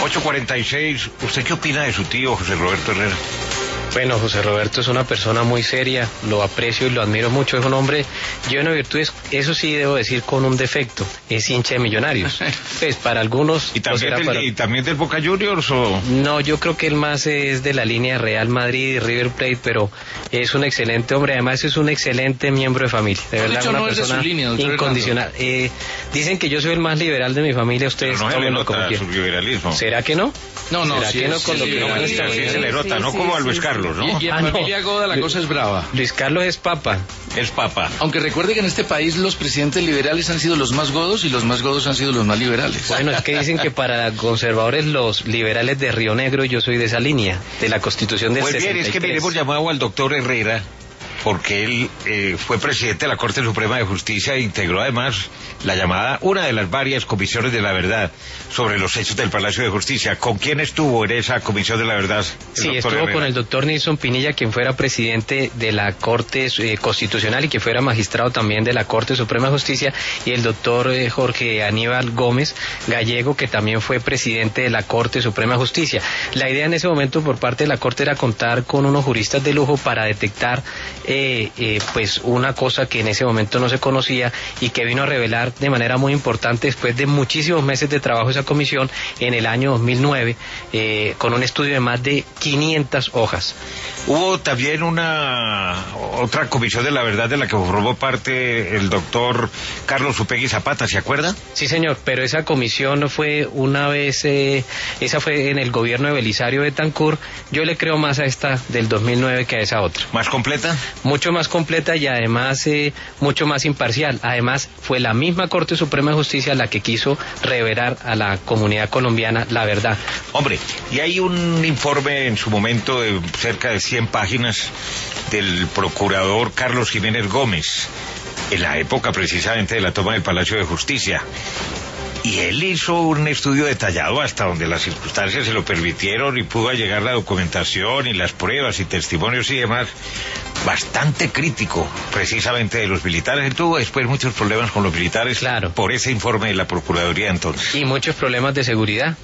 8:46. ¿Usted qué opina de su tío, José Roberto Herrera? Bueno, José Roberto es una persona muy seria, lo aprecio y lo admiro mucho, es un hombre lleno de virtudes, eso sí debo decir con un defecto, es hincha de Millonarios. Pues para algunos... ¿Y también del Boca Juniors o...? No, yo creo que él más es de la línea Real Madrid y River Plate, pero es un excelente hombre, además es un excelente miembro de familia, de verdad, hecho, una no persona es de su línea, incondicional. Dicen que yo soy el más liberal de mi familia, ustedes no tómenlo como quieran. Su liberalismo. ¿Será que no? No, ¿Será sí, que no sí, con lo que no sí, se le nota, ¿no? Como a Luis Carlos, ¿no? Y en familia Goda la cosa es brava. Luis Carlos es papa. Es papa. Aunque recuerde que en este país los presidentes liberales han sido los más godos y los más godos han sido los más liberales. Bueno, es que dicen que para conservadores los liberales de Río Negro, yo soy de esa línea, de la Constitución del 63. Pues bien, es que me hemos llamado al doctor Herrera porque él fue presidente de la Corte Suprema de Justicia e integró además una de las varias comisiones de la verdad sobre los hechos del Palacio de Justicia. ¿Con quién estuvo en esa comisión de la verdad? Sí, estuvo con el doctor Nilson Pinilla, quien fuera presidente de la Corte Constitucional y que fuera magistrado también de la Corte Suprema de Justicia, y el doctor Jorge Aníbal Gómez Gallego, que también fue presidente de la Corte Suprema de Justicia. La idea en ese momento por parte de la Corte era contar con unos juristas de lujo para detectar pues una cosa que en ese momento no se conocía y que vino a revelar de manera muy importante después de muchísimos meses de trabajo esa comisión en el año 2009 con un estudio de más de 500 hojas. Hubo también otra comisión de la verdad de la que formó parte el doctor Carlos Upegui Zapata, ¿se acuerda? Sí, señor, pero esa comisión fue una vez, esa fue en el gobierno de Belisario Betancur. Yo le creo más a esta del 2009 que a esa otra. ¿Más completa? Mucho más completa y además mucho más imparcial. Además fue la misma Corte Suprema de Justicia la que quiso revelar a la comunidad colombiana la verdad. Hombre, y hay un informe en su momento de cerca de 100 páginas del procurador Carlos Jiménez Gómez, en la época precisamente de la toma del Palacio de Justicia. Y él hizo un estudio detallado hasta donde las circunstancias se lo permitieron y pudo llegar la documentación y las pruebas y testimonios y demás, bastante crítico precisamente de los militares. Él tuvo después muchos problemas con los militares, claro, por ese informe de la Procuraduría entonces. Y muchos problemas de seguridad.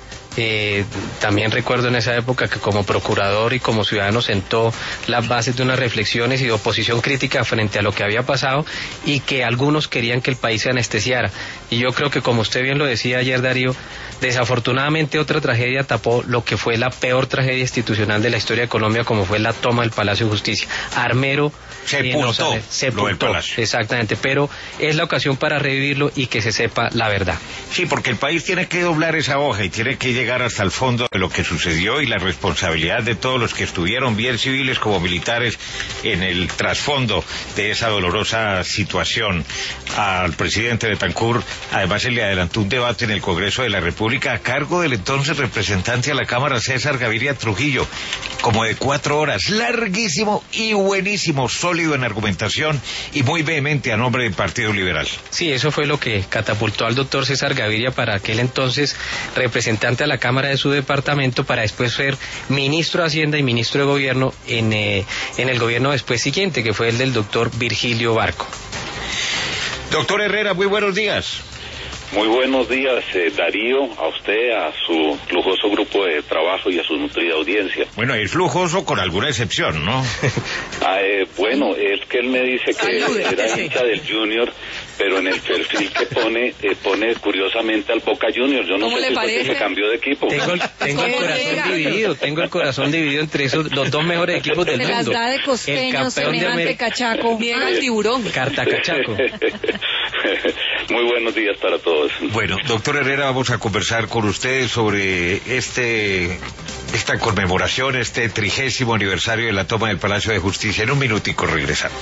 También recuerdo en esa época que como procurador y como ciudadano sentó las bases de unas reflexiones y de oposición crítica frente a lo que había pasado y que algunos querían que el país se anestesiara. Y yo creo que, como usted bien lo decía ayer, Darío, desafortunadamente otra tragedia tapó lo que fue la peor tragedia institucional de la historia de Colombia, como fue la toma del Palacio de Justicia. Armero sepultó lo del Palacio. Exactamente, pero es la ocasión para revivirlo y que se sepa la verdad. Sí, porque el país tiene que doblar esa hoja y tiene que llegar hasta el fondo de lo que sucedió y la responsabilidad de todos los que estuvieron, bien civiles como militares, en el trasfondo de esa dolorosa situación. Al presidente Betancur, además, se le adelantó un debate en el Congreso de la República a cargo del entonces representante a la Cámara, César Gaviria Trujillo, como de 4 horas, larguísimo y buenísimo, sólido en argumentación y muy vehemente a nombre del Partido Liberal. Sí, eso fue lo que catapultó al doctor César Gaviria para aquel entonces representante a la Cámara de su departamento, para después ser ministro de Hacienda y ministro de Gobierno en el gobierno después siguiente, que fue el del doctor Virgilio Barco. Doctor Herrera, muy buenos días. Muy buenos días, Darío, a usted, a su lujoso grupo de trabajo y a su nutrida audiencia. Bueno, es lujoso con alguna excepción, ¿no? Bueno, es que él me dice que era hincha del Junior, pero en el perfil que pone curiosamente al Boca Juniors. Yo no sé si fue que se cambió de equipo. Tengo el corazón dividido entre los dos mejores equipos del mundo. Se las da de costeño, semejante cachaco. Bien al tiburón. Cartacachaco. Muy buenos días para todos. Bueno, doctor Herrera, vamos a conversar con ustedes sobre esta conmemoración, este 30º aniversario de la toma del Palacio de Justicia. En un minutico regresamos.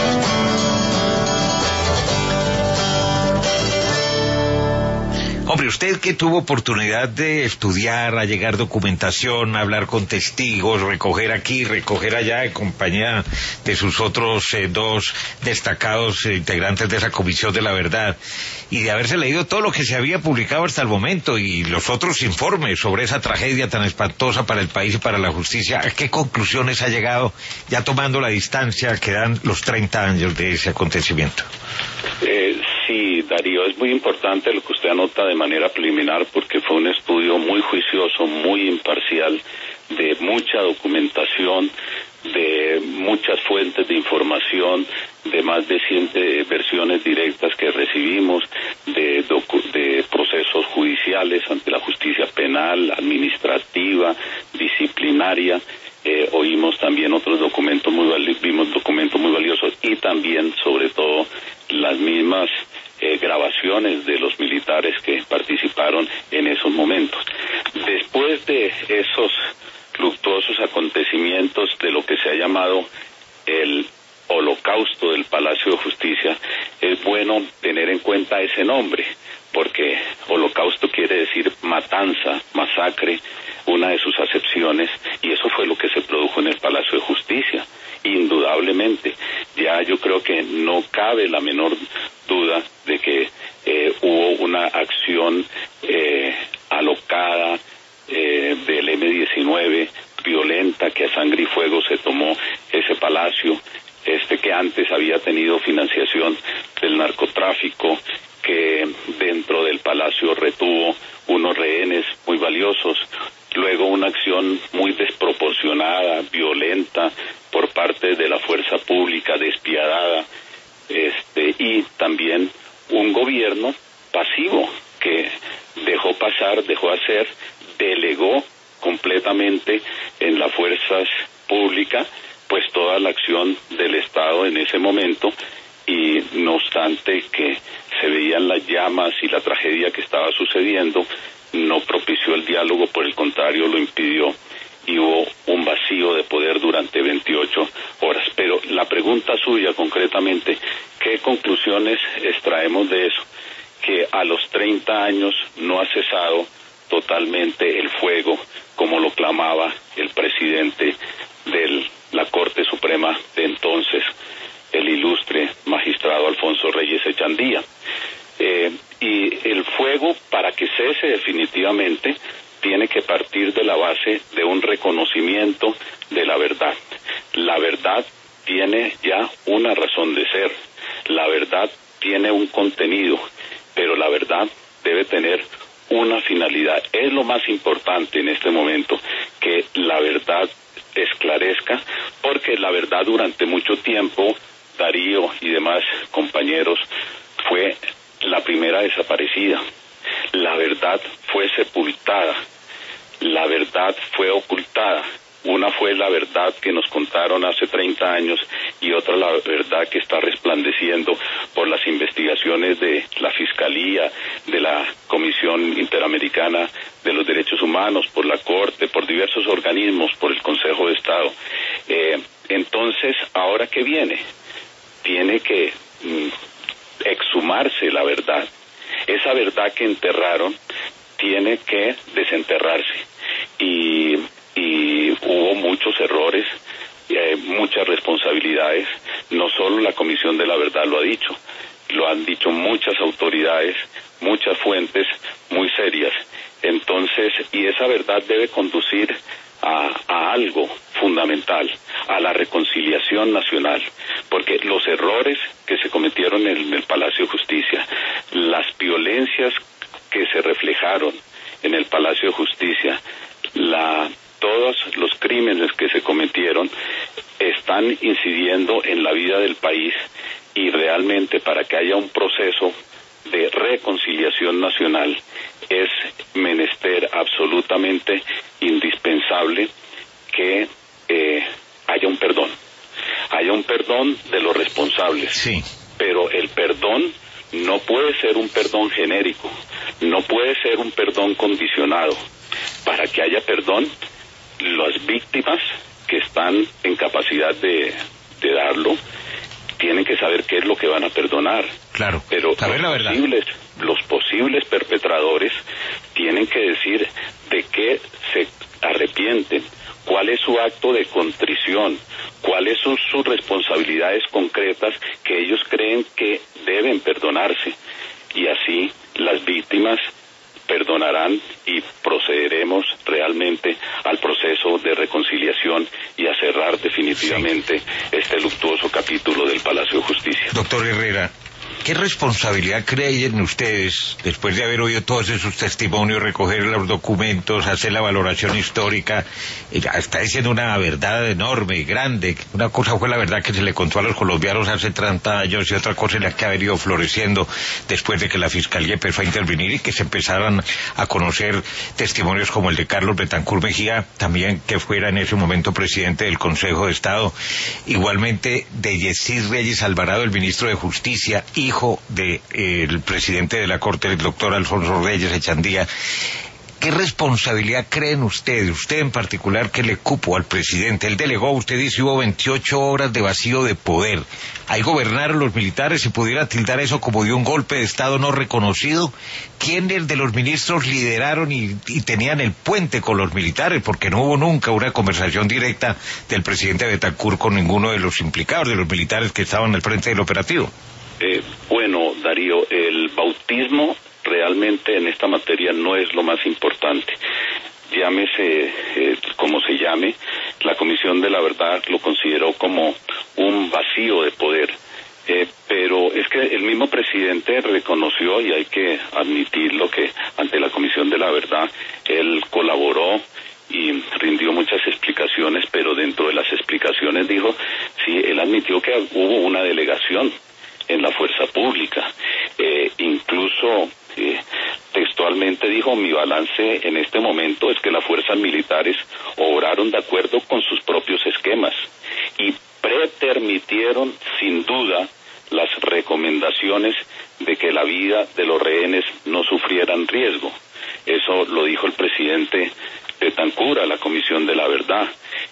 Hombre, usted que tuvo oportunidad de estudiar, allegar documentación, hablar con testigos, recoger aquí, recoger allá, en compañía de sus otros dos destacados integrantes de esa Comisión de la Verdad, y de haberse leído todo lo que se había publicado hasta el momento y los otros informes sobre esa tragedia tan espantosa para el país y para la justicia, ¿a qué conclusiones ha llegado, ya tomando la distancia que dan los 30 años de ese acontecimiento? Sí, Darío, es muy importante lo que usted anota de manera preliminar, porque fue un estudio muy juicioso, muy imparcial, de mucha documentación, de muchas fuentes de información, de más de 100 versiones directas que recibimos, de procesos judiciales ante la justicia penal, administrativa, disciplinaria. Oímos también otros documentos vimos documentos muy valiosos, y también, sobre todo, las mismas grabaciones de los militares que participaron en esos momentos. Después de esos luctuosos acontecimientos de lo que se ha llamado el Holocausto del Palacio de Justicia, es bueno tener en cuenta ese nombre, porque holocausto quiere decir matanza, masacre, una de sus acepciones, y eso fue lo que se produjo en el Palacio de Justicia, indudablemente. Ya yo creo que no cabe la menor duda de que hubo una acción alocada del M-19, violenta, que a sangre y fuego se tomó ese palacio, que antes había tenido financiación del narcotráfico, que dentro del palacio retuvo unos rehenes muy valiosos, luego una acción muy desproporcionada, violenta, por parte de la fuerza pública, despiadada, y también un gobierno pasivo que dejó pasar, dejó hacer, delegó completamente en las fuerzas públicas pues toda la acción del Estado en ese momento, y no obstante que se veían las llamas y la tragedia que estaba sucediendo, no propició el diálogo, por el contrario lo impidió, y hubo un vacío de poder durante 28 horas. Pero la pregunta suya concretamente, ¿qué conclusiones extraemos de eso? Que a los 30 años no ha cesado totalmente el fuego, como lo clamaba el presidente de la Corte Suprema de entonces, el ilustre magistrado Alfonso Reyes Echandía. Y el fuego, para que cese definitivamente, tiene que partir de la base de un reconocimiento de la verdad. La verdad tiene ya una razón de ser, la verdad tiene un contenido, pero la verdad debe tener una finalidad. Es lo más importante en este momento, que la verdad esclarezca, porque la verdad durante mucho tiempo, Darío y demás compañeros, fue la primera desaparecida. La verdad fue sepultada, la verdad fue ocultada. Una fue la verdad que nos contaron hace 30 años y otra la verdad que está resplandeciendo por las investigaciones de la Fiscalía, de la Comisión Interamericana de los Derechos Humanos, por la Corte, por diversos organismos, por el Consejo de Estado. Entonces, ¿ahora qué viene? Tiene que exhumarse la verdad. Esa verdad que enterraron tiene que desenterrarse, y hubo muchos errores, muchas responsabilidades. No solo la Comisión de la Verdad lo ha dicho, lo han dicho muchas autoridades, muchas fuentes muy serias. Entonces, y esa verdad debe conducir a algo fundamental, a la reconciliación nacional, porque los errores que se cometieron en el Palacio de Justicia, las violencias que se reflejaron en el Palacio de Justicia, todos los crímenes que se cometieron están incidiendo en la vida del país, y realmente para que haya un proceso de reconciliación nacional es menester absolutamente indispensable que haya un perdón de los responsables. Sí. Pero el perdón no puede ser un perdón genérico, no puede ser un perdón condicionado. Para que haya perdón, las víctimas que están en capacidad de darlo tienen que saber qué es lo que van a perdonar. Claro, pero saber la verdad. Los posibles perpetradores tienen que decir de qué se arrepienten, cuál es su acto de contrición, cuáles son sus responsabilidades concretas que ellos creen que deben perdonarse. Y así las víctimas perdonarán y procederemos realmente al proceso de reconciliación y a cerrar definitivamente este luctuoso capítulo del Palacio de Justicia. Doctor Herrera, ¿qué responsabilidad creen ustedes, después de haber oído todos esos testimonios, recoger los documentos, hacer la valoración histórica, está diciendo una verdad enorme y grande? Una cosa fue la verdad que se le contó a los colombianos hace 30 años y otra cosa es la que ha venido floreciendo después de que la Fiscalía empezó a intervenir y que se empezaran a conocer testimonios como el de Carlos Betancur Mejía, también que fuera en ese momento presidente del Consejo de Estado, igualmente de Yesid Reyes Alvarado, el ministro de Justicia, hijo del presidente de la Corte, el doctor Alfonso Reyes Echandía. ¿Qué responsabilidad creen ustedes, usted en particular, que le cupo al presidente? Él delegó, usted dice, hubo 28 horas de vacío de poder. Ahí gobernaron los militares, ¿se pudiera tildar eso como de un golpe de Estado no reconocido? ¿Quiénes de los ministros lideraron y tenían el puente con los militares? Porque no hubo nunca una conversación directa del presidente Betancur con ninguno de los implicados, de los militares que estaban al frente del operativo. Bueno, Darío, el bautismo realmente en esta materia no es lo más importante. Llámese como se llame, la Comisión de la Verdad lo consideró como un vacío de poder. Pero es que el mismo presidente reconoció, y hay que admitirlo, que ante la Comisión de la Verdad él colaboró y rindió muchas explicaciones, pero dentro de las explicaciones dijo, sí, él admitió que hubo una delegación en la fuerza pública, incluso textualmente dijo, mi balance en este momento es que las fuerzas militares obraron de acuerdo con sus propios esquemas y pretermitieron sin duda las recomendaciones de que la vida de los rehenes no sufrieran riesgo. Eso lo dijo el presidente Betancur a la Comisión de la Verdad,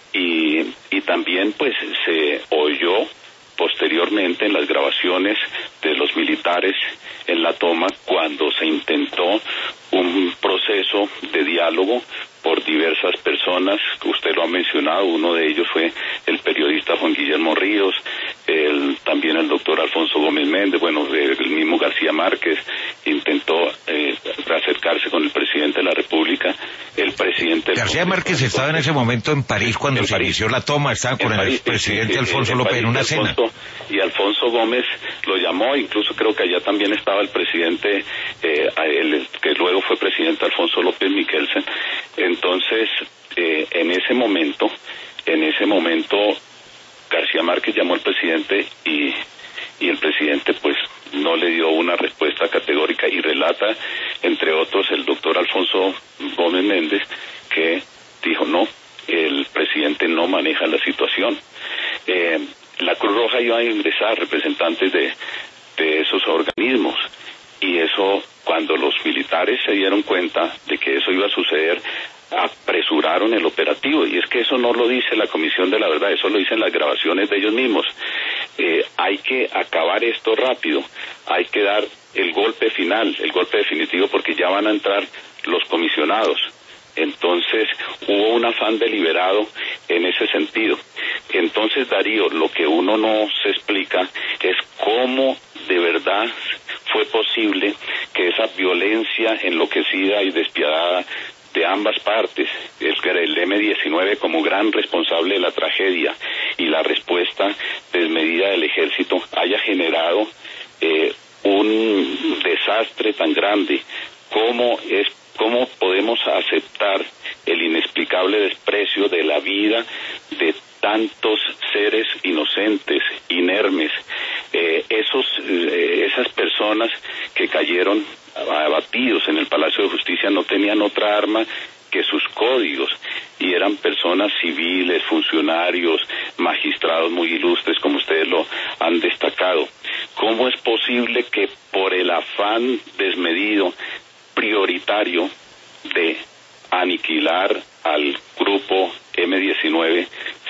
y también pues se oyó posteriormente en las grabaciones de los militares en la toma cuando se intentó un proceso de diálogo por diversas personas, usted lo ha mencionado, uno de ellos fue el periodista Juan Guillermo Ríos, también el doctor Alfonso Gómez Méndez, bueno, el mismo García Márquez intentó acercarse con el presidente de la República, el presidente... García Márquez estaba en ese momento en París cuando se inició la toma, estaba con el presidente Alfonso López en una cena. Y Alfonso Gómez lo llamó, incluso creo que allá también estaba el presidente, que luego fue presidente Alfonso López Miquelsen. Entonces, en ese momento, García Márquez llamó al presidente y el presidente pues no le dio una respuesta categórica y relata, entre otros, el doctor Alfonso Gómez Méndez, que dijo no, el presidente no maneja la situación. La Cruz Roja iba a ingresar representantes de esos organismos, y eso, cuando los militares se dieron cuenta de que eso iba a suceder, apresuraron el operativo. Y es que eso no lo dice la Comisión de la Verdad, eso lo dicen las grabaciones de ellos mismos. Hay que acabar esto rápido, hay que dar el golpe final, el golpe definitivo, porque ya van a entrar los comisionados. Entonces hubo un afán deliberado en ese sentido. Entonces, Darío, lo que uno no se explica es cómo de verdad fue posible que esa violencia enloquecida y despiadada de ambas partes, el M-19 como gran responsable de la tragedia y la respuesta desmedida del ejército, haya generado un desastre tan grande. ¿Cómo podemos aceptar el inexplicable desprecio de la vida de tantos seres inocentes, inermes? Esas personas que cayeron abatidos en el Palacio de Justicia no tenían otra arma que sus códigos, y eran personas civiles, funcionarios, magistrados muy ilustres, como ustedes lo han destacado. ¿Cómo es posible que por el afán desmedido, prioritario de aniquilar al grupo M-19,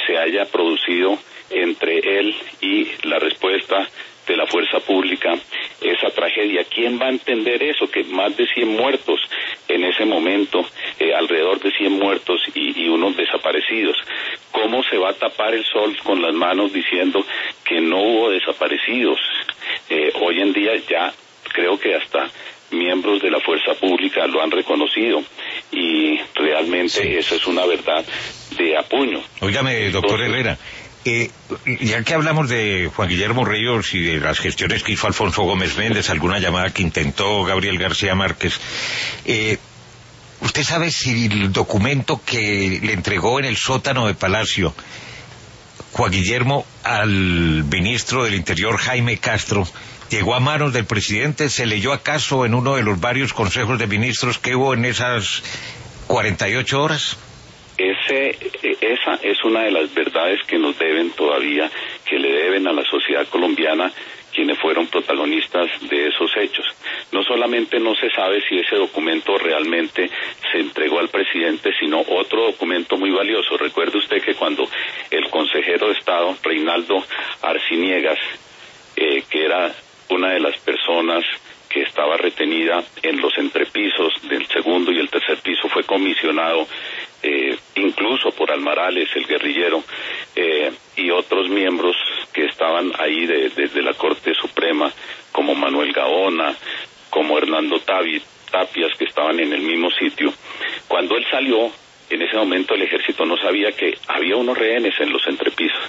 se haya producido entre él y la respuesta de la fuerza pública, esa tragedia. ¿Quién va a entender eso? Que más de 100 muertos en ese momento, alrededor de 100 muertos y unos desaparecidos. ¿Cómo se va a tapar el sol con las manos diciendo que no hubo desaparecidos? Hoy en día ya creo que hasta miembros de la fuerza pública lo han reconocido y realmente eso es una verdad de apuño. Óigame, doctor Herrera, ya que hablamos de Juan Guillermo Ríos y de las gestiones que hizo Alfonso Gómez Méndez, alguna llamada que intentó Gabriel García Márquez, ¿usted sabe si el documento que le entregó en el sótano de Palacio Juan Guillermo al ministro del Interior Jaime Castro llegó a manos del presidente? ¿Se leyó acaso en uno de los varios consejos de ministros que hubo en esas 48 horas? Esa es una de las verdades que nos deben todavía, que le deben a la sociedad colombiana quienes fueron protagonistas de esos hechos. No solamente no se sabe si ese documento realmente se entregó al presidente, sino otro documento muy valioso. Recuerde usted que cuando el consejero de Estado, Reinaldo Arciniegas, que era una de las personas que estaba retenida en los entrepisos del segundo y el tercer piso, fue comisionado incluso por Almarales, el guerrillero, y otros miembros que estaban ahí desde la Corte Suprema, como Manuel Gaona, como Hernando Tapias, que estaban en el mismo sitio. Cuando él salió, en ese momento el ejército no sabía que había unos rehenes en los entrepisos,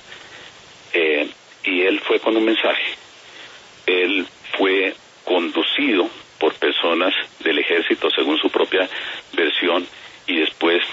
y él fue con un mensaje. Él fue conducido por personas del ejército, según su propia versión, y después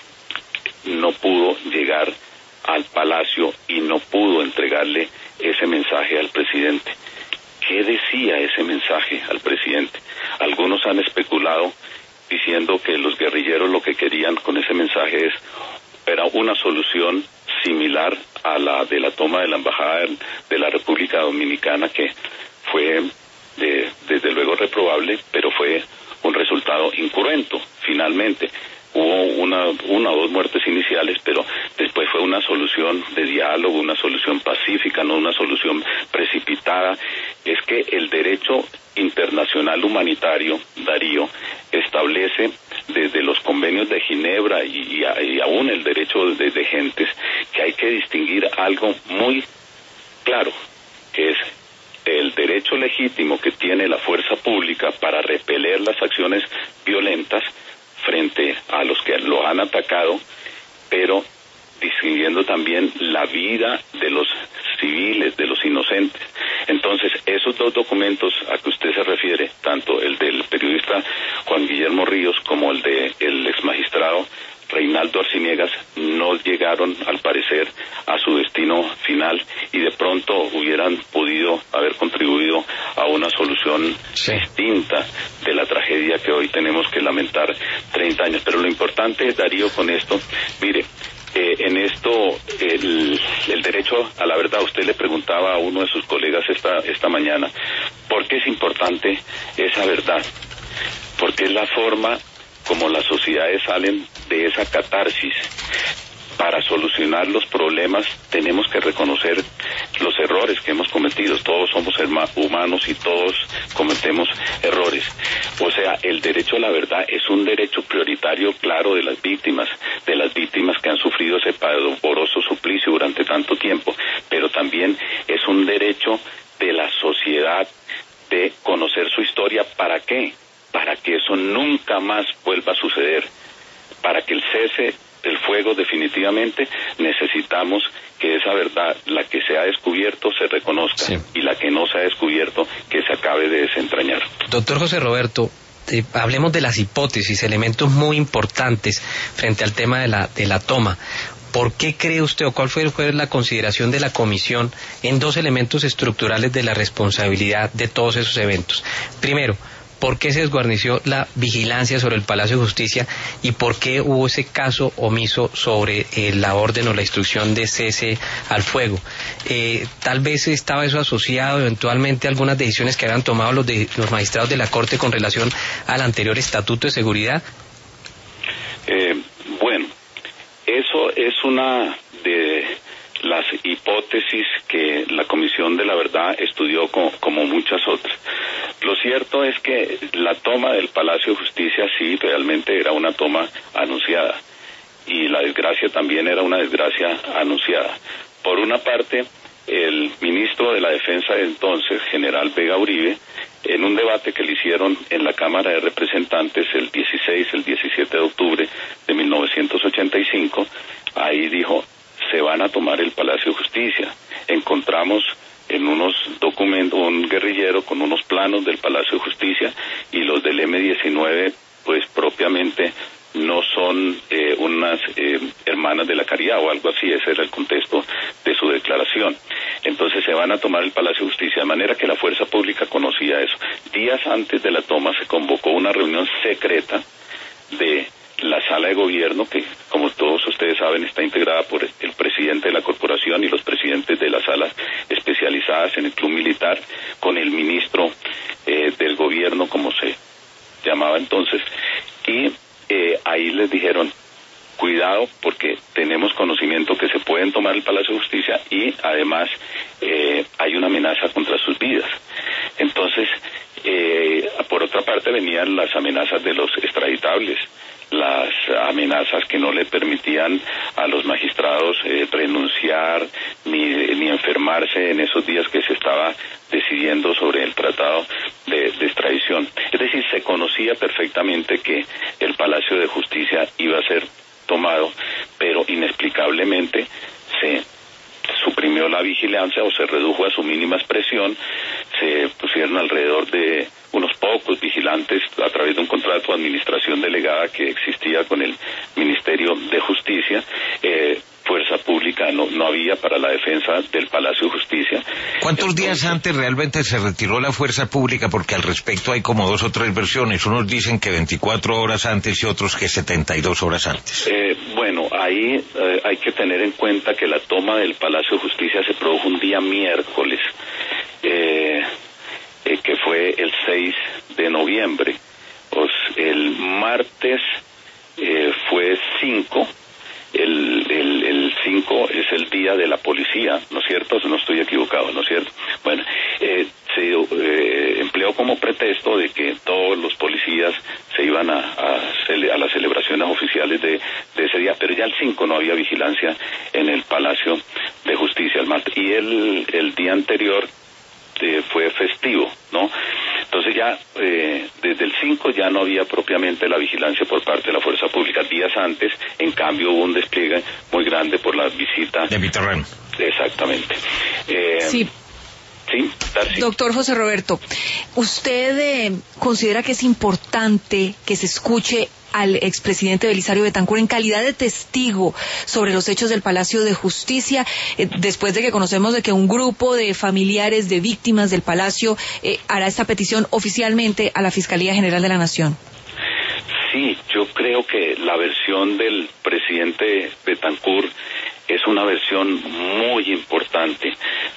no pudo llegar al palacio y no pudo entregarle ese mensaje al presidente. ¿Qué decía ese mensaje al presidente? Algunos han especulado diciendo que los guerrilleros lo que querían con ese mensaje era una solución similar a la de la toma de la embajada de la República Dominicana, que fue desde luego reprobable, pero fue un resultado incruento. Finalmente hubo una o dos muertes iniciales, pero después fue una solución de diálogo, una solución pacífica, no una solución precipitada. Es que el derecho internacional humanitario, Darío, establece desde los convenios de Ginebra y aún el derecho de gentes, que hay que distinguir algo muy claro, que es el derecho legítimo que tiene la fuerza pública para repeler las acciones violentas frente a los que lo han atacado, pero distinguiendo también la vida de los civiles, de los inocentes. Entonces, esos dos documentos a que usted se refiere, tanto el del periodista Juan Guillermo Ríos como el del exmagistrado Reinaldo Arciniegas, no llegaron, al parecer, a su destino final y de pronto hubieran podido haber contribuido a una solución distinta de la tragedia que hoy tenemos que lamentar 30 años. Pero lo importante, Darío, con esto, mire, en esto, el derecho a la verdad, usted le preguntaba a uno de sus colegas esta mañana, ¿por qué es importante esa verdad? Porque es la forma como las sociedades salen de esa catarsis. Para solucionar los problemas tenemos que reconocer los errores que hemos cometido. Todos somos humanos y todos cometemos errores. O sea, el derecho a la verdad es un derecho prioritario, claro, de las víctimas que han sufrido ese pavoroso suplicio durante tanto tiempo, pero también es un derecho de la sociedad de conocer su historia. ¿Para qué? Para que eso nunca más vuelva a suceder. Para que el cese del fuego definitivamente, necesitamos que esa verdad, la que se ha descubierto, se reconozca, y la que no se ha descubierto, que se acabe de desentrañar. Doctor José Roberto, hablemos de las hipótesis, elementos muy importantes frente al tema de la toma. ¿Por qué cree usted, o cuál fue la consideración de la comisión en dos elementos estructurales de la responsabilidad de todos esos eventos? Primero, ¿por qué se desguarneció la vigilancia sobre el Palacio de Justicia y por qué hubo ese caso omiso sobre la orden o la instrucción de cese al fuego? Tal vez estaba eso asociado eventualmente a algunas decisiones que habían tomado los magistrados de la Corte con relación al anterior Estatuto de Seguridad. Bueno, eso es una de las hipótesis que la Comisión de la Verdad estudió como muchas otras. Lo cierto es que la toma del Palacio de Justicia sí realmente era una toma anunciada, y la desgracia también era una desgracia anunciada. Por una parte, el ministro de la Defensa de entonces, general Vega Uribe, en un debate que le hicieron en la Cámara de Representantes el 17 de octubre de 1985, ahí dijo: se van a tomar el Palacio de Justicia. Encontramos en unos documentos un guerrillero con unos planos del Palacio de Justicia, y los del M-19 pues propiamente no son unas hermanas de la caridad o algo así. Ese era el contexto de su declaración. Entonces se van a tomar el Palacio de Justicia, de manera que la fuerza pública conocía eso. Días antes de la toma se convocó una reunión secreta de la sala de gobierno, que como todos ustedes saben está integrada por el presidente de la corporación y los presidentes de las salas especializadas en el club militar, con el ministro del gobierno, como se llamaba entonces, y ahí les dijeron: cuidado, porque tenemos conocimiento que se pueden tomar el Palacio de Justicia, y además hay una amenaza contra sus vidas. Entonces, por otra parte venían las amenazas de los extraditables, las amenazas que no le permitían a los magistrados renunciar ni enfermarse en esos días que se estaba decidiendo sobre el tratado de extradición. Es decir, se conocía perfectamente que el Palacio de Justicia iba a ser tomado, pero inexplicablemente se suprimió la vigilancia o se redujo a su mínima expresión. Se pusieron alrededor de unos pocos vigilantes a través de un contrato de administración delegada que existía con el Ministerio de Justicia. Fuerza pública no había para la defensa del Palacio de Justicia. ¿Cuántos días antes realmente se retiró la fuerza pública? Porque al respecto hay como 2 o 3 versiones. Unos dicen que 24 horas antes y otros que 72 horas antes. Bueno, ahí hay que tener en cuenta que la toma del Palacio de Justicia se produjo un día miércoles, que fue el 6 de noviembre. Pues el martes fue 5. El 5 es el día de la policía, ¿no es cierto? No estoy equivocado, ¿no es cierto? Bueno, se empleó como pretexto de que todos los policías se iban a las celebraciones oficiales de ese día, pero ya el 5 no había vigilancia en el Palacio de Justicia el martes, y el día anterior fue festivo, ¿no? Entonces ya desde el 5 ya no había propiamente la vigilancia por parte de la fuerza pública. Días antes, en cambio, hubo un despliegue muy grande por la visita de Mitterrand. Exactamente. Sí. Sí, Darcy. Doctor José Roberto, ¿usted considera que es importante que se escuche al expresidente Belisario Betancur en calidad de testigo sobre los hechos del Palacio de Justicia, después de que conocemos de que un grupo de familiares de víctimas del Palacio hará esta petición oficialmente a la Fiscalía General de la Nación? Sí, yo creo que la versión del presidente Betancur es una versión muy importante,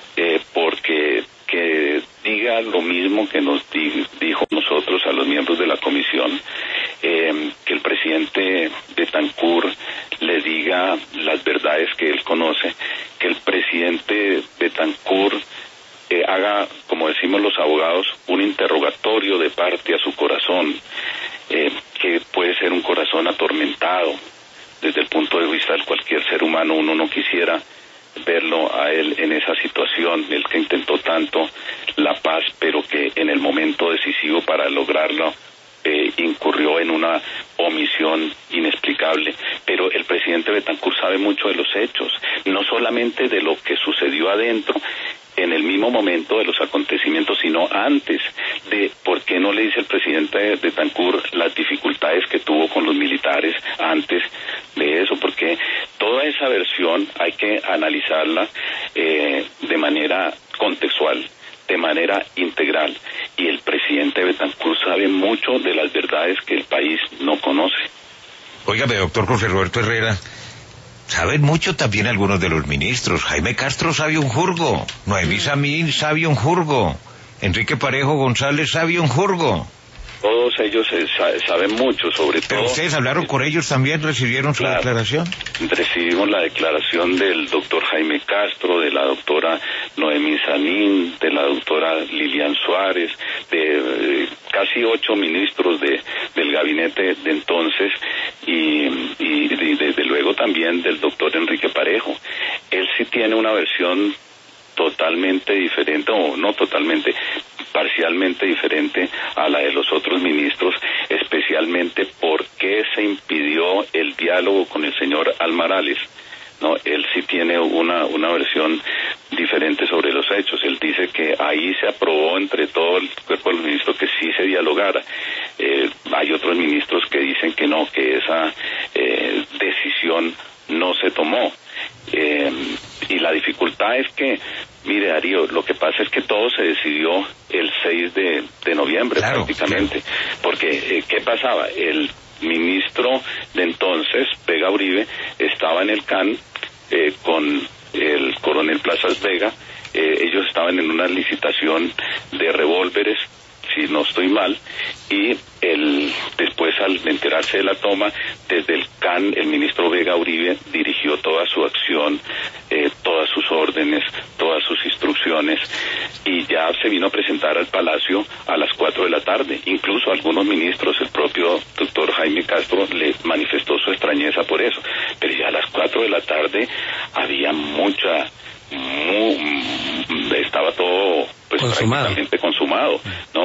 porque que diga lo mismo que nos dijo nosotros a los miembros de la comisión, que el presidente Betancur le diga las verdades que él conoce, que el presidente Betancur haga, como decimos los abogados, un interrogatorio de parte a su corazón, que puede ser un corazón atormentado desde el punto de vista de cualquier ser humano. Uno no quisiera verlo a él en esa situación, el que intentó tanto la paz, pero que en el momento decisivo para lograrlo incurrió en una omisión inexplicable. Pero el presidente Betancur sabe mucho de los hechos, no solamente de lo que sucedió adentro en el mismo momento de los acontecimientos, sino antes de por qué no le dice el presidente Betancur las dificultades que tuvo con los militares antes de eso, porque toda esa versión hay que analizarla de manera contextual, de manera integral, y el presidente Betancur sabe mucho de las verdades que el país no conoce. Óigame, doctor José Roberto Herrera, saben mucho también algunos de los ministros. Jaime Castro sabe un jurgo, Noemí Samín sabe un jurgo, Enrique Parejo González sabe un jurgo. todos ellos saben mucho, sobre ¿Pero todo... ustedes hablaron con ellos también? ¿Recibieron su declaración? Recibimos la declaración del doctor Jaime Castro, de la doctora Noemí Sanín, de la doctora Lilian Suárez, de casi 8 ministros del gabinete de entonces, y desde luego también del doctor Enrique Parejo. Él sí tiene una versión totalmente diferente, o no totalmente, parcialmente diferente a la de los otros ministros, especialmente por qué se impidió el diálogo con el señor Almarales. No, él sí tiene una versión diferente sobre los hechos. Él dice que ahí se aprobó entre todo el cuerpo de los ministros que sí se dialogara. Hay otros ministros que dicen que no, que esa decisión no se tomó. Y la dificultad es que, mire, Darío, lo que pasa es que todo se decidió el 6 de noviembre, claro, prácticamente. Claro. Porque, ¿qué pasaba? El ministro de entonces, Vega Uribe, estaba en el CAN con el coronel Plazas Vega. Ellos estaban en una licitación de revólveres, si no estoy mal, y después, al enterarse de la toma, desde el CAN, el ministro Vega Uribe dirigió toda su acción, todas sus órdenes, todas sus instrucciones, y ya se vino a presentar al Palacio a las 4 de la tarde. Incluso algunos ministros, el propio doctor Jaime Castro, le manifestó su extrañeza por eso. Pero ya a las 4 de la tarde había estaba todo pues prácticamente consumado, ¿no?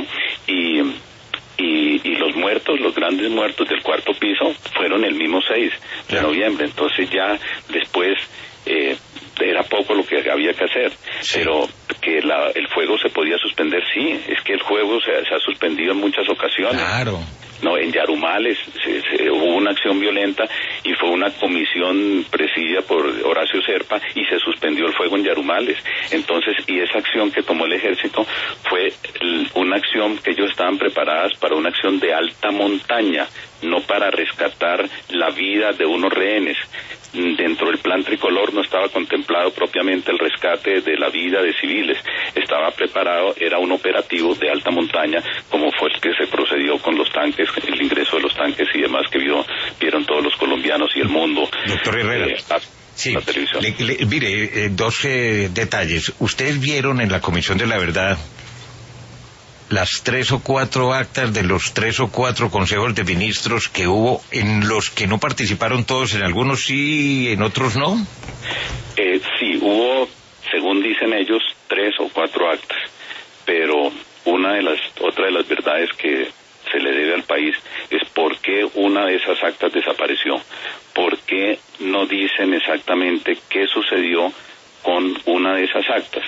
Y los muertos, los grandes muertos del cuarto piso, fueron el mismo 6 de noviembre. Entonces ya después era poco lo que había que hacer. Sí. Pero que el fuego se podía suspender, sí, es que el fuego se ha suspendido en muchas ocasiones. Claro. No, en Yarumales hubo una acción violenta y fue una comisión presidida por Horacio Serpa y se suspendió el fuego en Yarumales. Entonces, y esa acción que tomó el ejército fue una acción que ellos estaban preparadas para una acción de alta montaña, no para rescatar la vida de unos rehenes. Dentro del plan tricolor no estaba contemplado propiamente el rescate de la vida de civiles. Estaba preparado, era un operativo de alta montaña, como fue el que se procedió con los tanques, el ingreso de los tanques y demás que vieron todos los colombianos y el mundo. Doctor Herrera. Sí, la televisión. Mire, dos detalles. Ustedes vieron en la Comisión de la Verdad las 3 o 4 actas de los 3 o 4 consejos de ministros que hubo, en los que no participaron todos, en algunos sí, en otros no. Sí, hubo, según dicen ellos, 3 o 4 actas, pero otra de las verdades que se le debe al país es por qué una de esas actas desapareció, por qué no dicen exactamente qué sucedió con una de esas actas.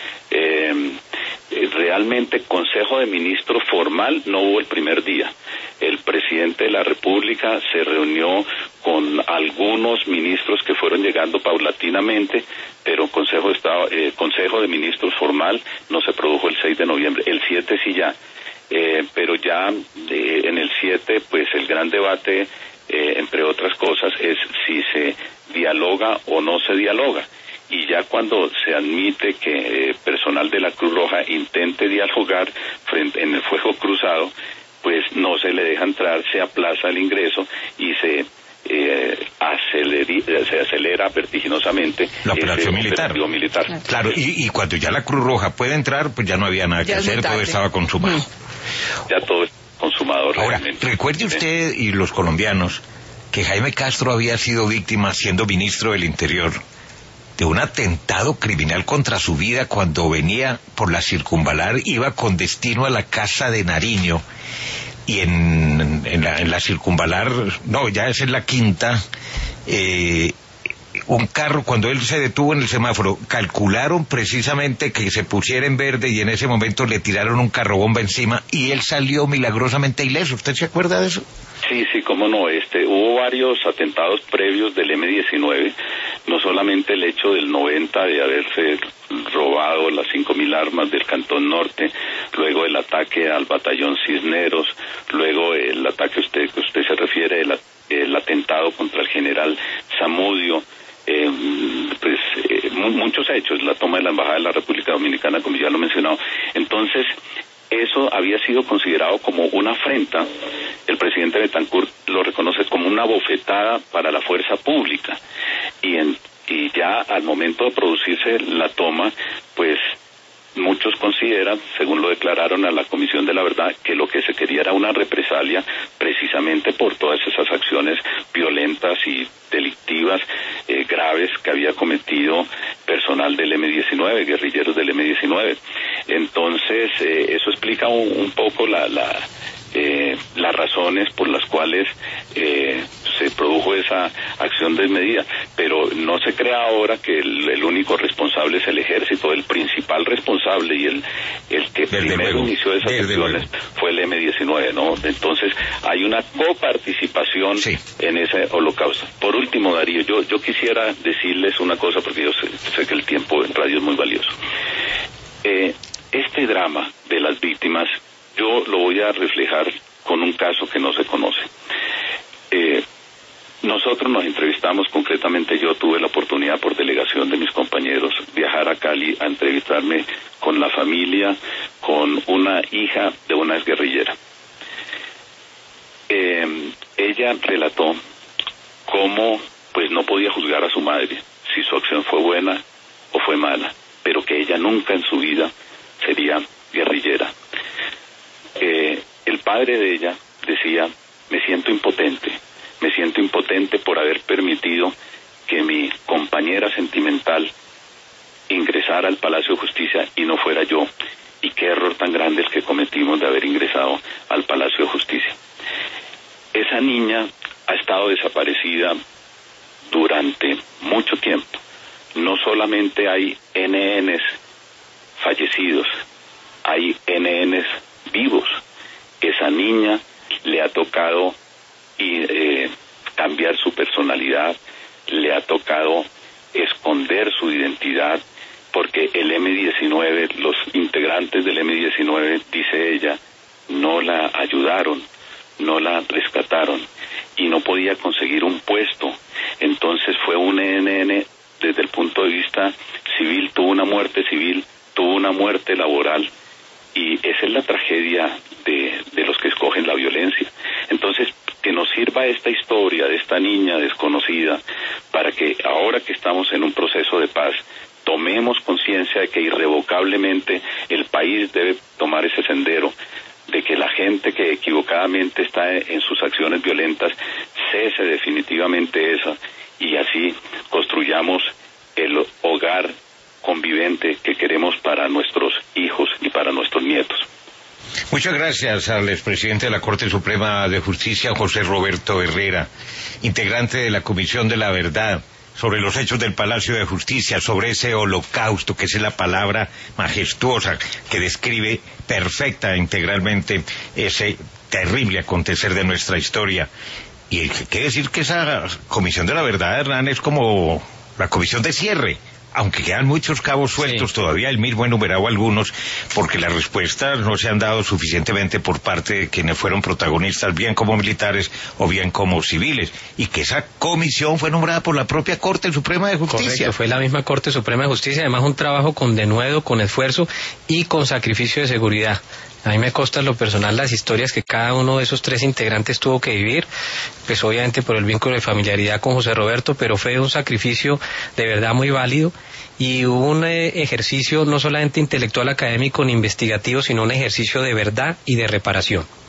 Realmente Consejo de Ministros formal no hubo el primer día. El presidente de la República se reunió con algunos ministros que fueron llegando paulatinamente, pero Consejo de Ministros formal no se produjo el 6 de noviembre. El 7 sí ya. Pero ya en el 7, pues el gran debate, entre otras cosas, es si se dialoga o no se dialoga. Y ya cuando se admite que personal de la Cruz Roja intente dialogar en el fuego cruzado, pues no se le deja entrar, se aplaza el ingreso y se acelera vertiginosamente la operación militar. Claro, y cuando ya la Cruz Roja puede entrar, pues ya no había nada que hacer, todo estaba consumado. Ya todo es consumado. Ahora, recuerde usted y los colombianos que Jaime Castro había sido víctima, siendo ministro del Interior, de un atentado criminal contra su vida cuando venía por la Circunvalar, iba con destino a la casa de Nariño, y en la Circunvalar, no, ya es en la Quinta, un carro, cuando él se detuvo en el semáforo, calcularon precisamente que se pusiera en verde y en ese momento le tiraron un carrobomba encima y él salió milagrosamente ileso. ¿Usted se acuerda de eso? Sí, cómo no. Hubo varios atentados previos del M-19, no solamente el hecho del 90 de haberse robado las 5.000 armas del Cantón Norte, luego el ataque al batallón Cisneros, luego el ataque que usted se refiere, el atentado contra el general Zamudio, muchos hechos, la toma de la Embajada de la República Dominicana, como ya lo he mencionado. Entonces, eso había sido considerado como una afrenta. El presidente Betancourt lo reconoce como una bofetada para la fuerza pública. Y ya al momento de producirse la toma, pues muchos consideran, según lo declararon a la Comisión de la Verdad, que lo que se quería era una represalia precisamente por todas esas acciones violentas y delictivas graves que había cometido personal del M-19, guerrilleros del M-19. Entonces, eso explica un poco las razones por las cuales se produjo esa acción desmedida, pero no se crea ahora que el único responsable es el ejército. El principal responsable y el que primero inició esas acciones fue el M-19, ¿no? Entonces hay una coparticipación en ese holocausto. Por último, Darío, yo quisiera decirles una cosa, porque yo sé que el tiempo en radio es muy valioso. Este drama de las víctimas yo lo voy a reflejar con un caso que no se conoce. Nosotros nos entrevistamos, concretamente yo tuve la oportunidad por delegación de mis compañeros viajar a Cali a entrevistarme con la familia, con una hija de una exguerrillera. Ella relató cómo pues no podía juzgar a su madre si su acción fue buena o fue mala, pero que ella nunca en su vida sería guerrillera. El padre de ella decía: me siento impotente por haber permitido que mi compañera sentimental ingresara al Palacio de Justicia y no fuera yo, y qué error tan grande el que cometimos de haber ingresado al Palacio de Justicia. Esa niña ha estado desaparecida durante mucho tiempo. No solamente hay NNs fallecidos, hay NNs vivos. Esa niña le ha tocado cambiar su personalidad, le ha tocado esconder su identidad, porque el M-19, los integrantes del M-19, dice ella, no la ayudaron, no la rescataron y no podía conseguir un puesto. Entonces fue un NN desde el punto de vista civil, tuvo una muerte civil, tuvo una muerte laboral, y esa es la tragedia de los que escogen la violencia. Entonces, que nos sirva esta historia de esta niña desconocida para que ahora que estamos en un proceso de paz tomemos conciencia de que irrevocablemente el país debe tomar ese sendero, de que la gente que equivocadamente está en sus acciones violentas cese definitivamente esa, y así construyamos el hogar convivente que queremos para nuestros hijos y para nuestros nietos. Muchas gracias al expresidente de la Corte Suprema de Justicia, José Roberto Herrera, integrante de la Comisión de la Verdad, sobre los hechos del Palacio de Justicia, sobre ese holocausto, que es la palabra majestuosa que describe perfecta, integralmente, ese terrible acontecer de nuestra historia. Y hay que decir que esa Comisión de la Verdad, Hernán, es como la comisión de cierre, aunque quedan muchos cabos sueltos todavía. Él mismo ha enumerado algunos, porque las respuestas no se han dado suficientemente por parte de quienes fueron protagonistas, bien como militares o bien como civiles, y que esa comisión fue nombrada por la propia Corte Suprema de Justicia. Correcto, fue la misma Corte Suprema de Justicia, además un trabajo con denuedo, con esfuerzo y con sacrificio de seguridad. A mí me consta en lo personal las historias que cada uno de esos tres integrantes tuvo que vivir, pues obviamente por el vínculo de familiaridad con José Roberto, pero fue un sacrificio de verdad muy válido y un ejercicio no solamente intelectual, académico ni investigativo, sino un ejercicio de verdad y de reparación.